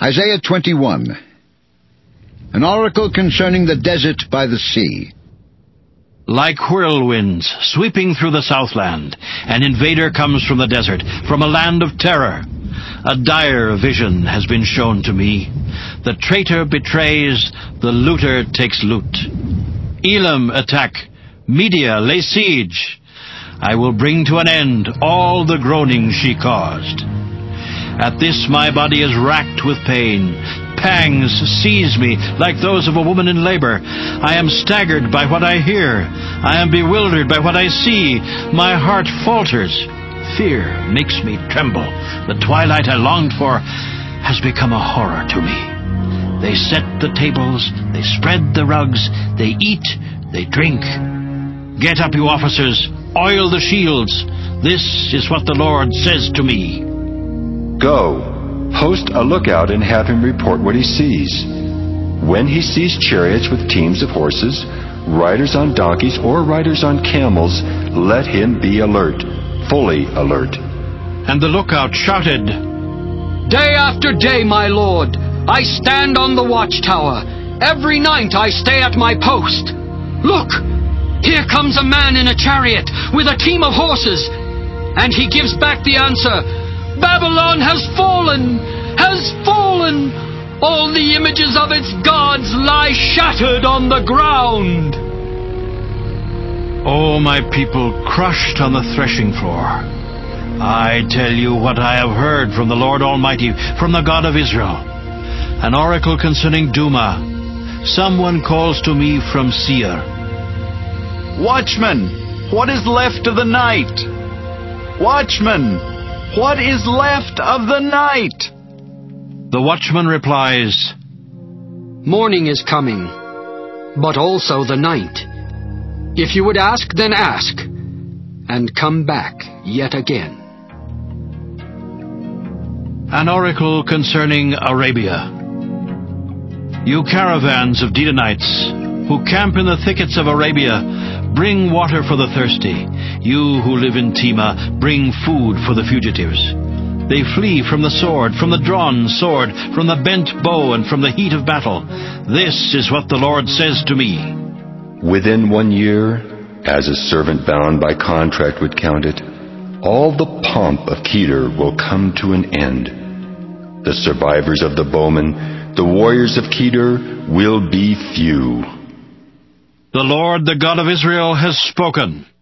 Isaiah 21. An oracle concerning the desert by the sea. Like whirlwinds sweeping through the southland, an invader comes from the desert, from a land of terror. A dire vision has been shown to me. The traitor betrays, the looter takes loot. Elam attack, Media lay siege. I will bring to an end all the groaning she caused. At this my body is racked with pain. Pangs seize me like those of a woman in labor. I am staggered by what I hear. I am bewildered by what I see. My heart falters. Fear makes me tremble. The twilight I longed for has become a horror to me. They set the tables, they spread the rugs, they eat, they drink. Get up, you officers, oil the shields. This is what the Lord says to me. Go, post a lookout and have him report what he sees. When he sees chariots with teams of horses, riders on donkeys or riders on camels, let him be alert, fully alert. And the lookout shouted, Day after day, my lord, I stand on the watchtower. Every night I stay at my post. Look, here comes a man in a chariot with a team of horses. And he gives back the answer, Babylon has fallen, has fallen. All the images of its gods lie shattered on the ground. O my people crushed on the threshing floor, I tell you what I have heard from the Lord Almighty, from the God of Israel. An oracle concerning Duma. Someone calls to me from Seir. Watchman, what is left of the night? Watchman, what is left of the night? The watchman replies, Morning is coming, but also the night. If you would ask, then ask, and come back yet again. An oracle concerning Arabia. You caravans of Dedanites, who camp in the thickets of Arabia, bring water for the thirsty. You who live in Tema, bring food for the fugitives. They flee from the sword, from the drawn sword, from the bent bow, and from the heat of battle. This is what the Lord says to me. Within 1 year, as a servant bound by contract would count it, all the pomp of Kedar will come to an end. The survivors of the bowmen, the warriors of Kedar, will be few. The Lord, the God of Israel, has spoken.